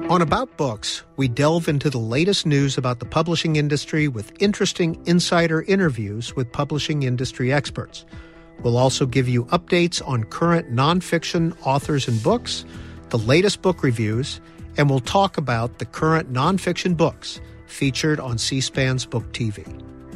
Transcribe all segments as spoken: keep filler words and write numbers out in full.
On About Books, we delve into the latest news about the publishing industry with interesting insider interviews with publishing industry experts. We'll also give you updates on current nonfiction authors and books, the latest book reviews, and we'll talk about the current nonfiction books featured on C-SPAN's Book T V.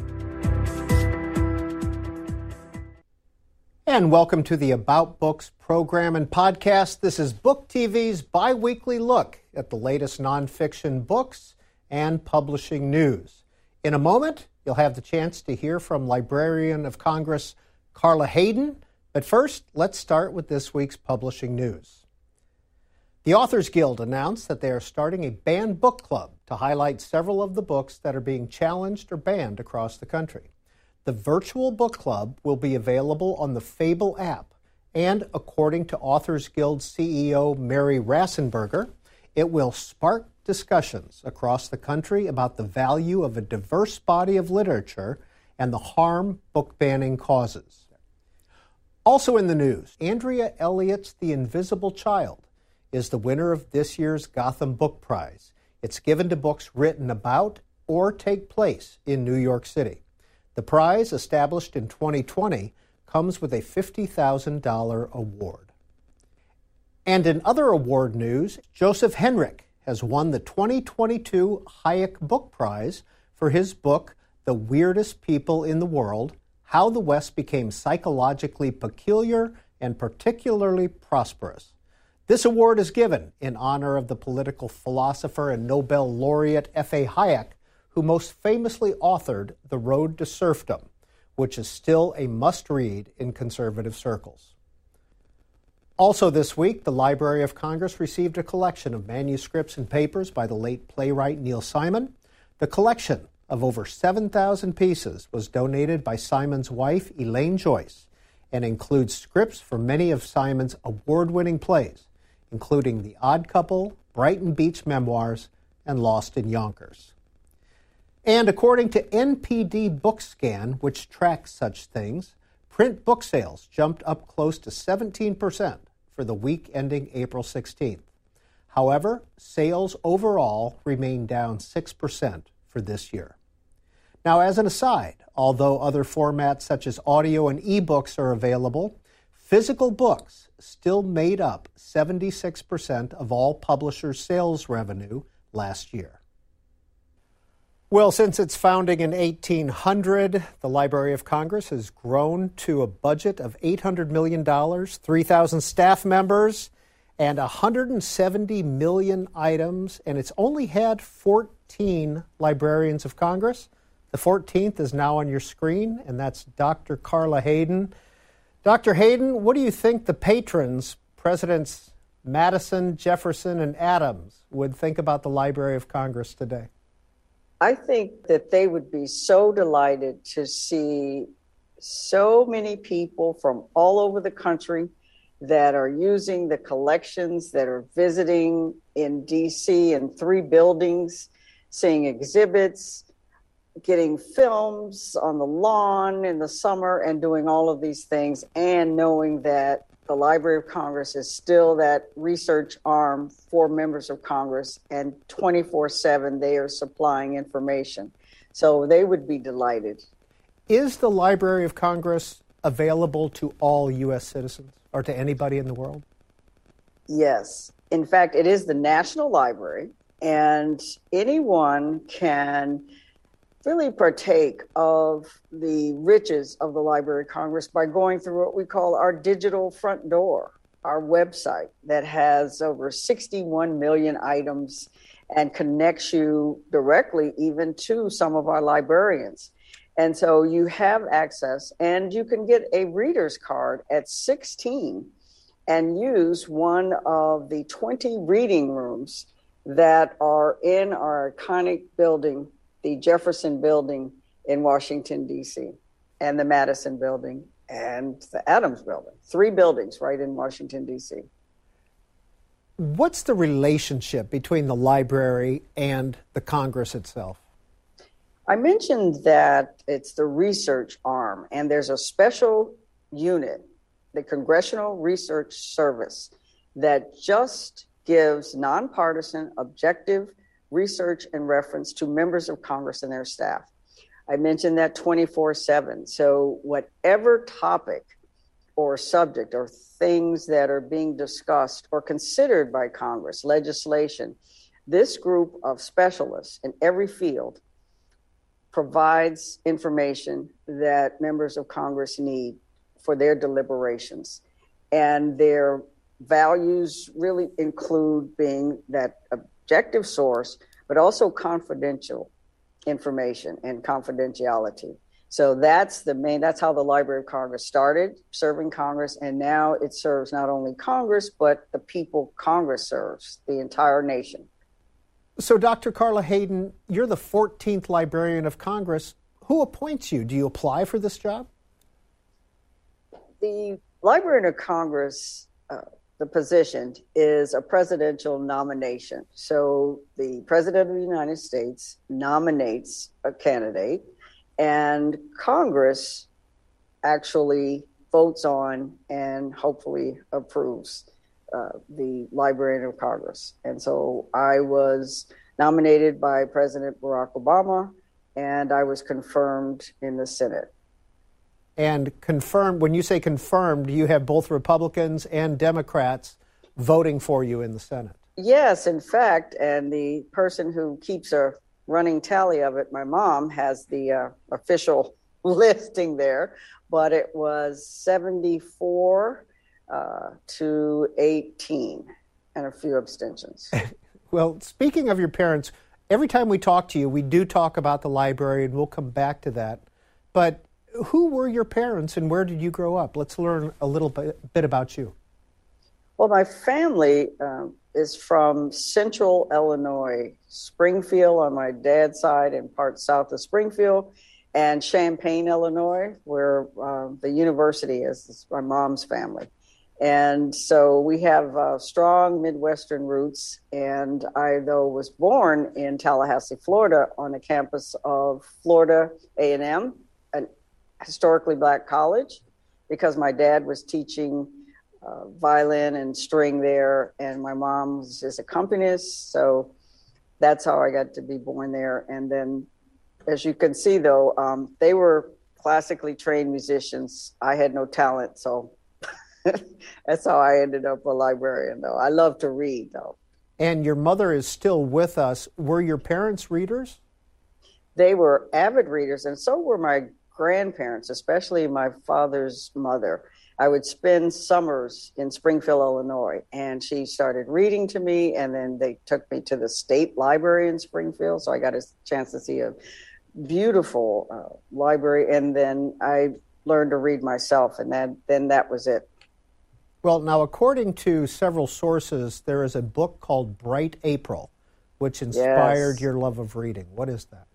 And welcome to the About Books program and podcast. This is Book T V's bi-weekly look at the latest nonfiction books and publishing news. In a moment, you'll have the chance to hear from Librarian of Congress Carla Hayden. But first, let's start with this week's publishing news. The Authors Guild announced that they are starting a banned book club to highlight several of the books that are being challenged or banned across the country. The virtual book club will be available on the Fable app, and according to Authors Guild C E O Mary Rassenberger, it will spark discussions across the country about the value of a diverse body of literature and the harm book banning causes. Also in the news, Andrea Elliott's The Invisible Child is the winner of this year's Gotham Book Prize. It's given to books written about or take place in New York City. The prize, established in twenty twenty, comes with a fifty thousand dollars award. And in other award news, Joseph Henrich has won the twenty twenty-two Hayek Book Prize for his book, The Weirdest People in the World: How the West Became Psychologically Peculiar and Particularly Prosperous. This award is given in honor of the political philosopher and Nobel laureate F A Hayek, who most famously authored The Road to Serfdom, which is still a must-read in conservative circles. Also this week, the Library of Congress received a collection of manuscripts and papers by the late playwright Neil Simon. The collection of over seven thousand pieces was donated by Simon's wife, Elaine Joyce, and includes scripts for many of Simon's award-winning plays, including The Odd Couple, Brighton Beach Memoirs, and Lost in Yonkers. And according to N P D BookScan, which tracks such things, print book sales jumped up close to seventeen percent for the week ending April sixteenth. However, sales overall remain down six percent for this year. Now, as an aside, although other formats such as audio and ebooks are available, physical books still made up seventy-six percent of all publishers' sales revenue last year. Well, since its founding in eighteen hundred, the Library of Congress has grown to a budget of eight hundred million dollars, three thousand staff members, and one hundred seventy million items, and it's only had fourteen Librarians of Congress. The fourteenth is now on your screen, and that's Doctor Carla Hayden. Doctor Hayden, what do you think the patrons, Presidents Madison, Jefferson, and Adams, would think about the Library of Congress today? I think that they would be so delighted to see so many people from all over the country that are using the collections, that are visiting in D C in three buildings, seeing exhibits, getting films on the lawn in the summer, and doing all of these things, and knowing that the Library of Congress is still that research arm for members of Congress, and twenty-four seven they are supplying information. So they would be delighted. Is the Library of Congress available to all U S citizens or to anybody in the world? Yes. In fact, it is the National Library, and anyone can really partake of the riches of the Library of Congress by going through what we call our digital front door, our website that has over sixty-one million items and connects you directly even to some of our librarians. And so you have access, and you can get a reader's card at sixteen and use one of the twenty reading rooms that are in our iconic building, the Jefferson Building in Washington, D C, and the Madison Building and the Adams Building. Three buildings right in Washington, D C. What's the relationship between the library and the Congress itself? I mentioned that it's the research arm, and there's a special unit, the Congressional Research Service, that just gives nonpartisan, objective research and reference to members of Congress and their staff. I mentioned that twenty-four seven. So whatever topic or subject or things that are being discussed or considered by Congress, legislation, this group of specialists in every field provides information that members of Congress need for their deliberations. And their values really include being that objective source, but also confidential information and confidentiality. So that's the main, that's how the Library of Congress started, serving Congress. And now it serves not only Congress, but the people Congress serves, the entire nation. So, Doctor Carla Hayden, you're the fourteenth Librarian of Congress. Who appoints you? Do you apply for this job? The Librarian of Congress, uh, the position, is a presidential nomination. So the President of the United States nominates a candidate, and Congress actually votes on and hopefully approves uh, the Librarian of Congress. And so I was nominated by President Barack Obama, and I was confirmed in the Senate. And confirmed, when you say confirmed, you have both Republicans and Democrats voting for you in the Senate. Yes, in fact, and the person who keeps a running tally of it, my mom, has the uh, official listing there, but it was seventy-four uh, to eighteen and a few abstentions. Well, speaking of your parents, every time we talk to you, we do talk about the library, and we'll come back to that. But who were your parents and where did you grow up? Let's learn a little bit, bit about you. Well, my family um, is from central Illinois, Springfield on my dad's side and parts south of Springfield, and Champaign, Illinois, where uh, the university is. It's my mom's family. And so we have uh, strong Midwestern roots. And I, though, was born in Tallahassee, Florida, on the campus of Florida A and M, an historically black college, because my dad was teaching uh, violin and string there, and my mom was his accompanist. So that's how I got to be born there. And then, as you can see, though, um, they were classically trained musicians. I had no talent, so that's how I ended up a librarian, though. I love to read, though. And your mother is still with us. Were your parents readers? They were avid readers, and so were my grandparents, especially my father's mother. I would spend summers in Springfield, Illinois, and she started reading to me, and then they took me to the state library in Springfield, so I got a chance to see a beautiful uh, library, and then I learned to read myself, and that, then that was it. Well, now, according to several sources, there is a book called Bright April, which inspired Yes. your love of reading. What is that?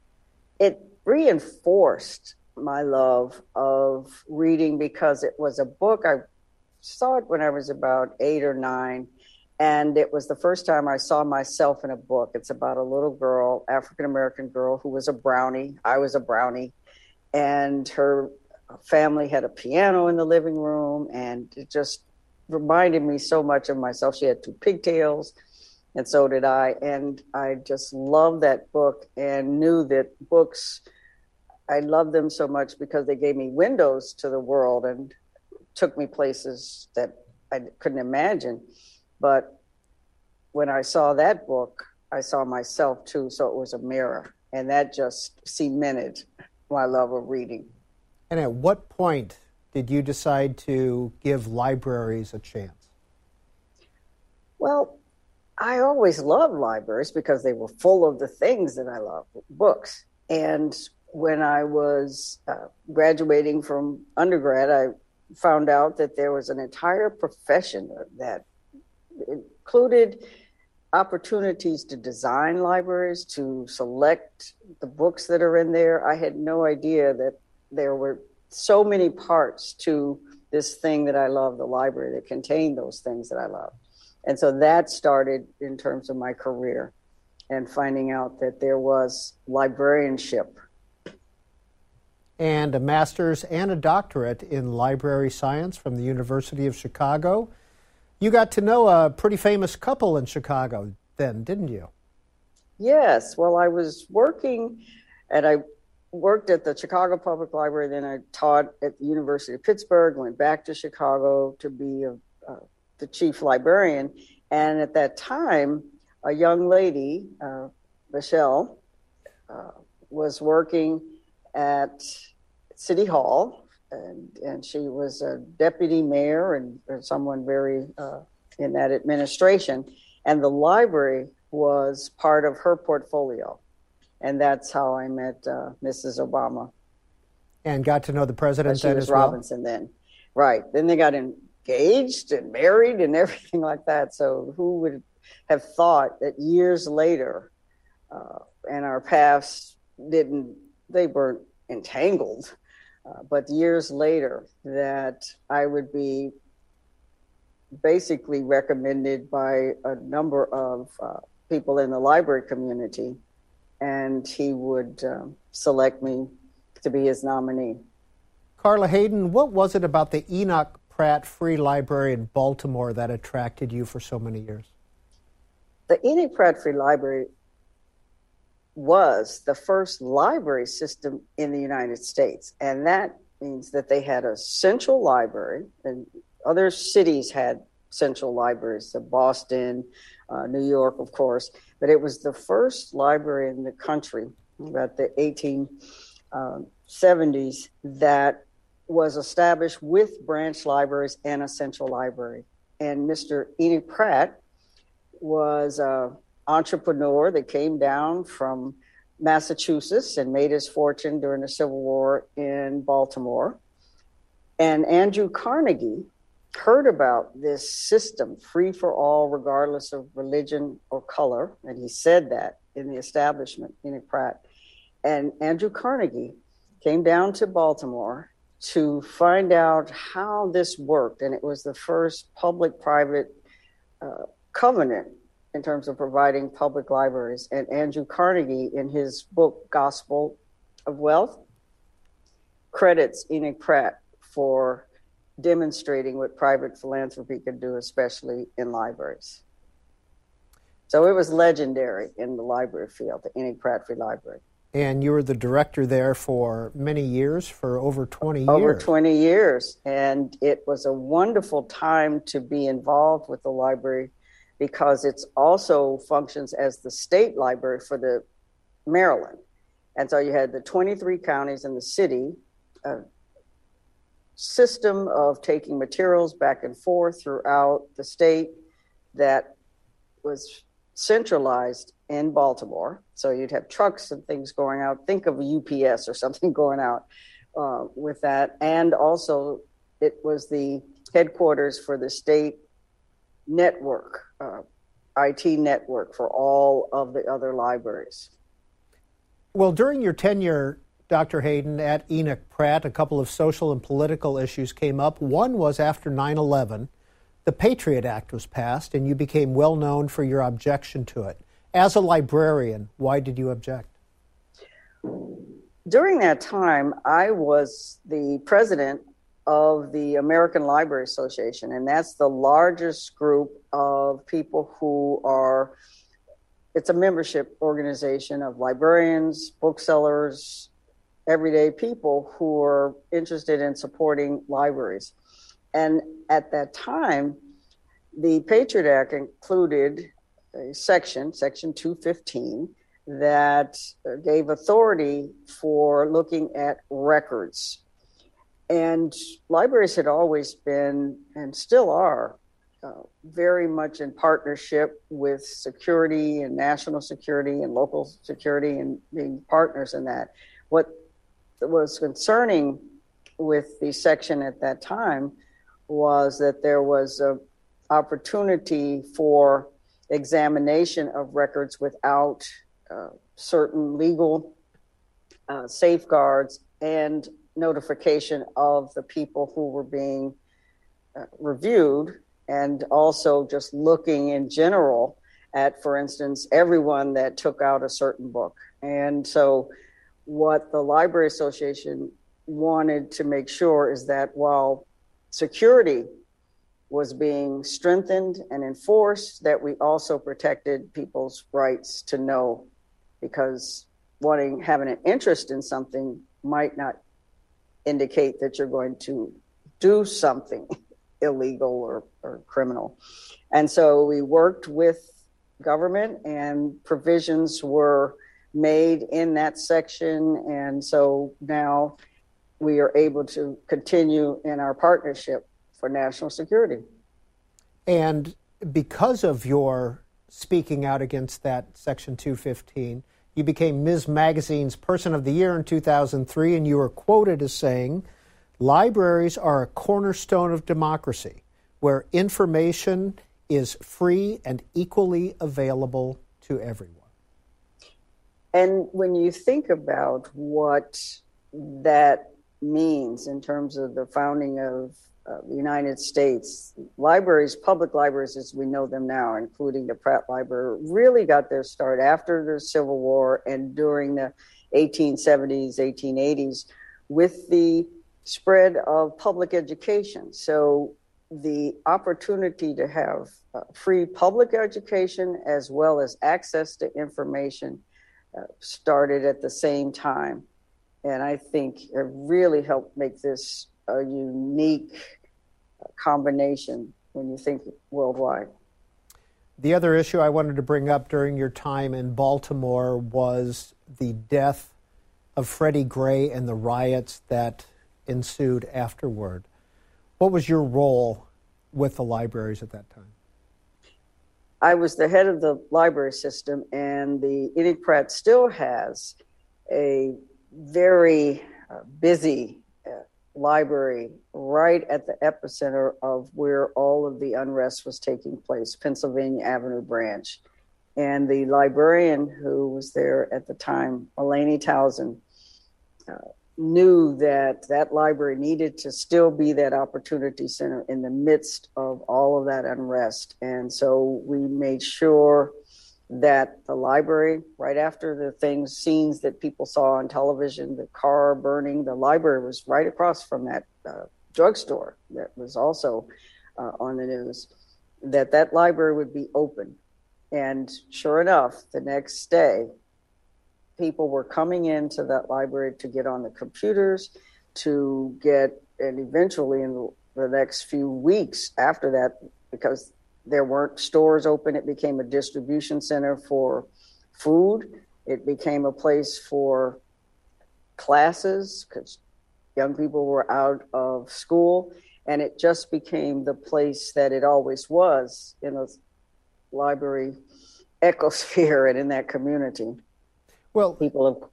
It reinforced my love of reading because it was a book. I saw it when I was about eight or nine, and it was the first time I saw myself in a book. It's about a little girl, African-American girl, who was a brownie. I was a brownie, and her family had a piano in the living room, and it just reminded me so much of myself. She had two pigtails, and so did I. And I just loved that book and knew that books, I loved them so much because they gave me windows to the world and took me places that I couldn't imagine. But when I saw that book, I saw myself too, so it was a mirror. And that just cemented my love of reading. And at what point did you decide to give libraries a chance? Well, I always loved libraries because they were full of the things that I love, books. And when I was uh, graduating from undergrad, I found out that there was an entire profession that included opportunities to design libraries, to select the books that are in there. I had no idea that there were so many parts to this thing that I love, the library, that contained those things that I love. And so that started in terms of my career and finding out that there was librarianship. And a master's and a doctorate in library science from the University of Chicago. You got to know a pretty famous couple in Chicago then, didn't you? Yes. Well, I was working, and I worked at the Chicago Public Library. Then I taught at the University of Pittsburgh, went back to Chicago to be a, uh, the chief librarian. And at that time, a young lady, uh, Michelle, uh, was working at City Hall. And, and she was a deputy mayor and, and someone very uh, in that administration. And the library was part of her portfolio. And that's how I met uh, Missus Obama. And got to know the president then as well? Robinson then. Right. Then they got engaged and married and everything like that. So who would have thought that years later, uh, and our paths didn't, they weren't entangled. Uh, but years later, that I would be basically recommended by a number of uh, people in the library community, and he would um, select me to be his nominee. Carla Hayden, what was it about the Enoch Pratt Free Library in Baltimore that attracted you for so many years? The Enoch Pratt Free Library was the first library system in the United States. And that means that they had a central library, and other cities had central libraries, so Boston, uh, New York, of course, but it was the first library in the country about the eighteen seventies that was established with branch libraries and a central library. And Mister Enoch Pratt was a entrepreneur that came down from Massachusetts and made his fortune during the Civil War in Baltimore. And Andrew Carnegie heard about this system, free for all, regardless of religion or color. And he said that in the establishment, Enoch Pratt. And Andrew Carnegie came down to Baltimore to find out how this worked. And it was the first public-private uh, covenant in terms of providing public libraries. And Andrew Carnegie, in his book, Gospel of Wealth, credits Enoch Pratt for demonstrating what private philanthropy could do, especially in libraries. So it was legendary in the library field, the Enoch Pratt Free Library. And you were the director there for many years, for over twenty years. Over twenty years. And it was a wonderful time to be involved with the library, because it also functions as the state library for the Maryland. And so you had the twenty-three counties in the city, a system of taking materials back and forth throughout the state that was centralized in Baltimore. So you'd have trucks and things going out. Think of a U P S or something going out uh, with that. And also it was the headquarters for the state network, uh, I T network for all of the other libraries. Well, during your tenure, Doctor Hayden, at Enoch Pratt, a couple of social and political issues came up. One was after nine eleven, the Patriot Act was passed, and you became well known for your objection to it. As a librarian, why did you object? During that time, I was the president of the American Library Association, and that's the largest group of people who are, it's a membership organization of librarians, booksellers, everyday people who are interested in supporting libraries. And at that time, the Patriot Act included a section, Section two fifteen, that gave authority for looking at records. And libraries had always been, and still are, uh, very much in partnership with security and national security and local security and being partners in that. What was concerning with the section at that time was that there was an opportunity for examination of records without uh, certain legal uh, safeguards and notification of the people who were being uh, reviewed, and also just looking in general at, for instance, everyone that took out a certain book. And so what the Library Association wanted to make sure is that while security was being strengthened and enforced, that we also protected people's rights to know, because wanting having an interest in something might not indicate that you're going to do something illegal or, or criminal. And so we worked with government, and provisions were made in that section. And so now we are able to continue in our partnership for national security. And because of your speaking out against that Section two fifteen, you became Miz Magazine's Person of the Year in two thousand three, and you were quoted as saying, "Libraries are a cornerstone of democracy, where information is free and equally available to everyone." And when you think about what that means in terms of the founding of uh, the United States, libraries, public libraries as we know them now, including the Pratt Library, really got their start after the Civil War and during the eighteen seventies, eighteen eighties, with the spread of public education. So the opportunity to have uh, free public education as well as access to information uh, started at the same time. And I think it really helped make this a unique combination when you think worldwide. The other issue I wanted to bring up during your time in Baltimore was the death of Freddie Gray and the riots that ensued afterward. What was your role with the libraries at that time? I was the head of the library system, and the Enoch Pratt still has a very uh, busy uh, library right at the epicenter of where all of the unrest was taking place, Pennsylvania Avenue branch. And the librarian who was there at the time, Eleni Townsend, uh, knew that that library needed to still be that opportunity center in the midst of all of that unrest. And so we made sure that the library, right after the things, scenes that people saw on television, the car burning, the library was right across from that uh, drugstore that was also uh, on the news, that that library would be open. And sure enough, the next day, people were coming into that library to get on the computers, to get, and eventually in the, the next few weeks after that, because there weren't stores open, it became a distribution center for food. It became a place for classes because young people were out of school. And it just became the place that it always was in a library ecosphere and in that community. Well, people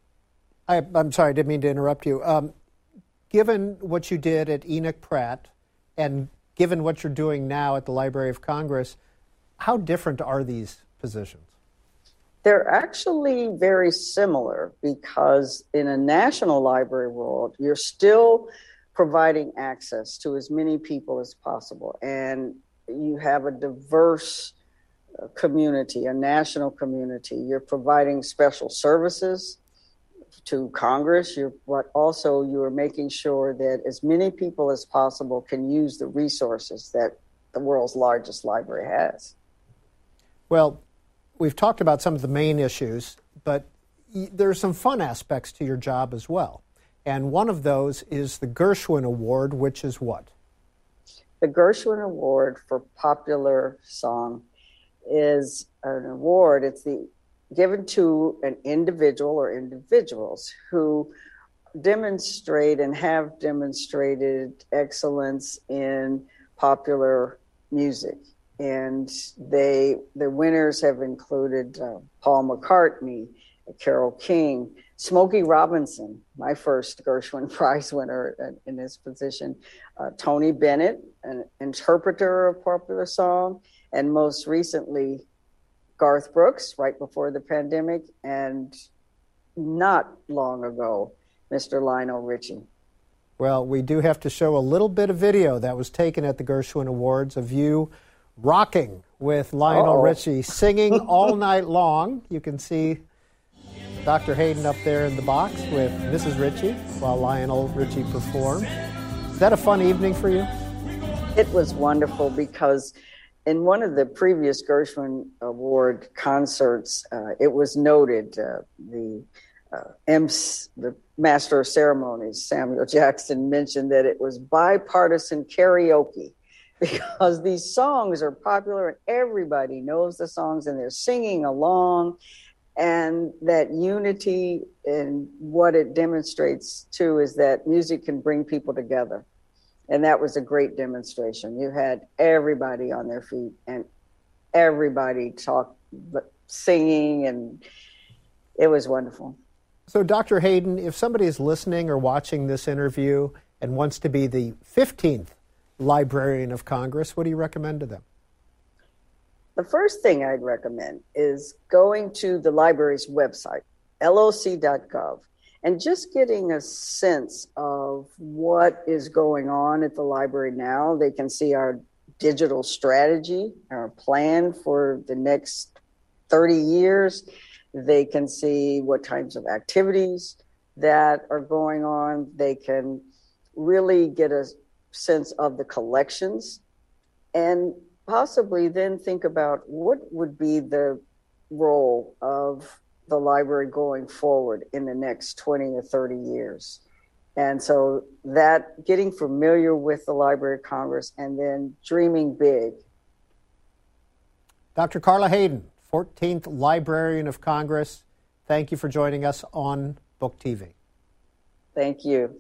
I, have... I'm sorry, I didn't mean to interrupt you. Um, given what you did at Enoch Pratt and given what you're doing now at the Library of Congress, how different are these positions? They're actually very similar, because in a national library world, you're still providing access to as many people as possible. And you have a diverse community, a national community. You're providing special services to Congress, you're, but also you are making sure that as many people as possible can use the resources that the world's largest library has. Well, we've talked about some of the main issues, but there are some fun aspects to your job as well. And one of those is the Gershwin Award, which is what? The Gershwin Award for Popular Song is an award. It's the given to an individual or individuals who demonstrate and have demonstrated excellence in popular music. And they, the winners have included uh, Paul McCartney, Carole King, Smokey Robinson, my first Gershwin Prize winner in, in this position, uh, Tony Bennett, an interpreter of popular song, and most recently, Garth Brooks, right before the pandemic, and not long ago, Mister Lionel Richie. Well, we do have to show a little bit of video that was taken at the Gershwin Awards of you rocking with Lionel Uh-oh. Richie, singing all night long. You can see Doctor Hayden up there in the box with Missus Richie while Lionel Richie performed. Is that a fun evening for you? It was wonderful because in one of the previous Gershwin Award concerts, uh, it was noted, uh, the uh, M C, the Master of Ceremonies, Samuel Jackson, mentioned that it was bipartisan karaoke because these songs are popular and everybody knows the songs and they're singing along. And that unity and what it demonstrates too is that music can bring people together. And that was a great demonstration. You had everybody on their feet and everybody talk, singing, and it was wonderful. So, Doctor Hayden, if somebody is listening or watching this interview and wants to be the fifteenth Librarian of Congress, what do you recommend to them? The first thing I'd recommend is going to the library's website, L O C dot gov, and just getting a sense of what is going on at the library now. They can see our digital strategy, our plan for the next thirty years. They can see what types of activities that are going on. They can really get a sense of the collections and possibly then think about what would be the role of the library going forward in the next twenty or thirty years. And so that getting familiar with the Library of Congress and then dreaming big. Doctor Carla Hayden, fourteenth Librarian of Congress, thank you for joining us on Book T V. Thank you.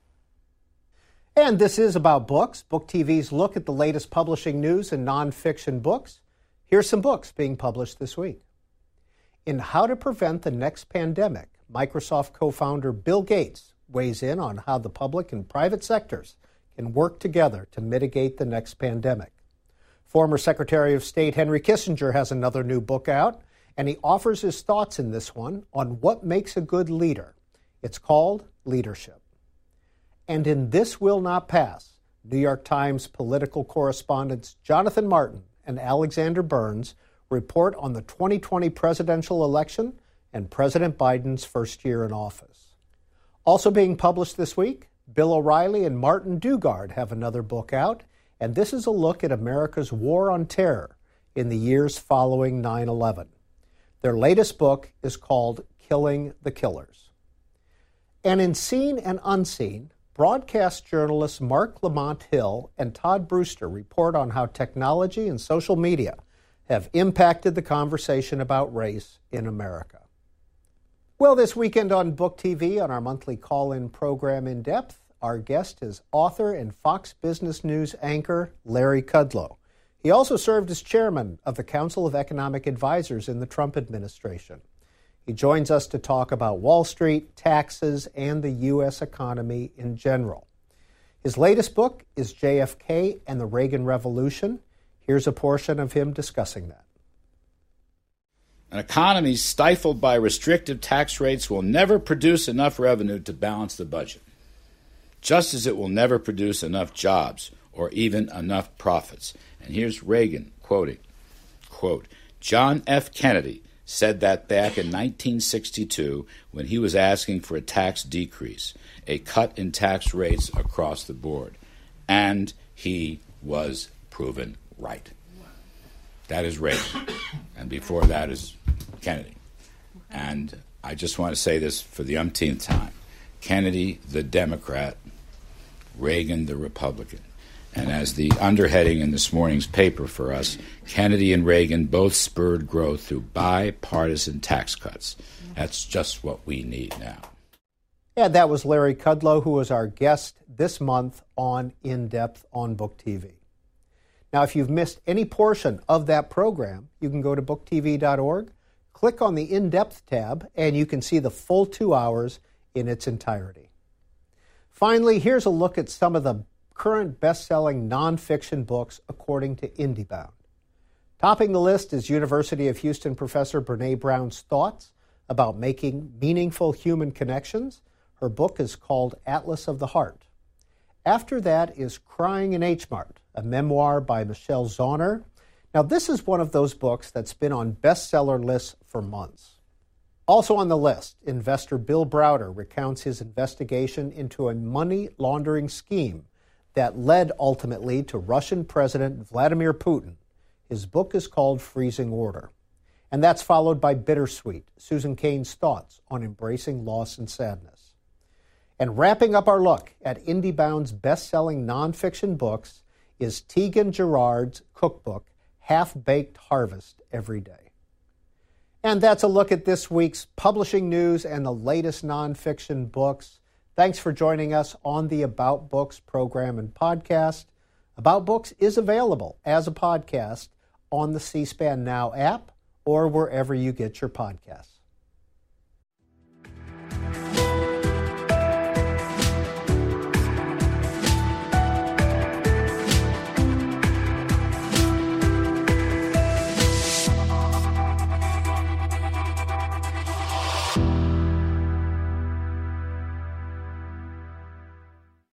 And this is About Books, Book T V's look at the latest publishing news and nonfiction books. Here's some books being published this week. In How to Prevent the Next Pandemic, Microsoft co-founder Bill Gates weighs in on how the public and private sectors can work together to mitigate the next pandemic. Former Secretary of State Henry Kissinger has another new book out, and he offers his thoughts in this one on what makes a good leader. It's called Leadership. And in This Will Not Pass, New York Times political correspondents Jonathan Martin and Alexander Burns report on the twenty twenty presidential election and President Biden's first year in office. Also being published this week, Bill O'Reilly and Martin Dugard have another book out, and this is a look at America's war on terror in the years following nine eleven. Their latest book is called Killing the Killers. And in Seen and Unseen, broadcast journalists Mark Lamont Hill and Todd Brewster report on how technology and social media have impacted the conversation about race in America. Well, this weekend on Book T V, on our monthly call-in program In Depth, our guest is author and Fox Business News anchor Larry Kudlow. He also served as chairman of the Council of Economic Advisors in the Trump administration. He joins us to talk about Wall Street, taxes, and the U S economy in general. His latest book is J F K and the Reagan Revolution. Here's a portion of him discussing that. An economy stifled by restrictive tax rates will never produce enough revenue to balance the budget, just as it will never produce enough jobs or even enough profits. And here's Reagan quoting, quote, John F. Kennedy said that back in nineteen sixty-two when he was asking for a tax decrease, a cut in tax rates across the board. And he was proven right. That is Reagan. And before that is Kennedy. And I just want to say this for the umpteenth time. Kennedy, the Democrat, Reagan, the Republican. And as the underheading in this morning's paper for us, Kennedy and Reagan both spurred growth through bipartisan tax cuts. That's just what we need now. And that was Larry Kudlow, who was our guest this month on In Depth on Book T V. Now, if you've missed any portion of that program, you can go to book t v dot org, click on the In Depth tab, and you can see the full two hours in its entirety. Finally, here's a look at some of the current best-selling nonfiction books according to IndieBound. Topping the list is University of Houston professor Brene Brown's thoughts about making meaningful human connections. Her book is called Atlas of the Heart. After that is Crying in H Mart, a memoir by Michelle Zauner. Now, this is one of those books that's been on bestseller lists for months. Also on the list, investor Bill Browder recounts his investigation into a money laundering scheme that led ultimately to Russian President Vladimir Putin. His book is called Freezing Order. And that's followed by Bittersweet, Susan Cain's thoughts on embracing loss and sadness. And wrapping up our look at IndieBound's best-selling nonfiction books is Tegan Gerard's cookbook, Half-Baked Harvest Every Day. And that's a look at this week's publishing news and the latest nonfiction books. Thanks for joining us on the About Books program and podcast. About Books is available as a podcast on the C-SPAN Now app or wherever you get your podcasts.